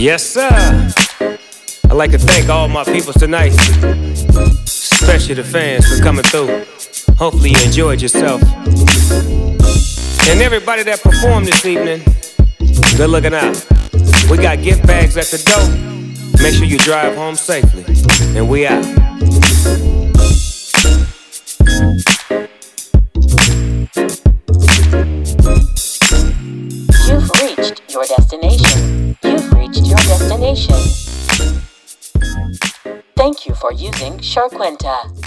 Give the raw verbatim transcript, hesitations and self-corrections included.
Yes, sir. I'd like to thank all my peoples tonight, especially the fans for coming through. Hopefully you enjoyed yourself. And everybody that performed this evening, good looking out. We got gift bags at the door. Make sure you drive home safely. And we out. You've reached your destination. You've reached your destination. Thank you for using Sharkwenta.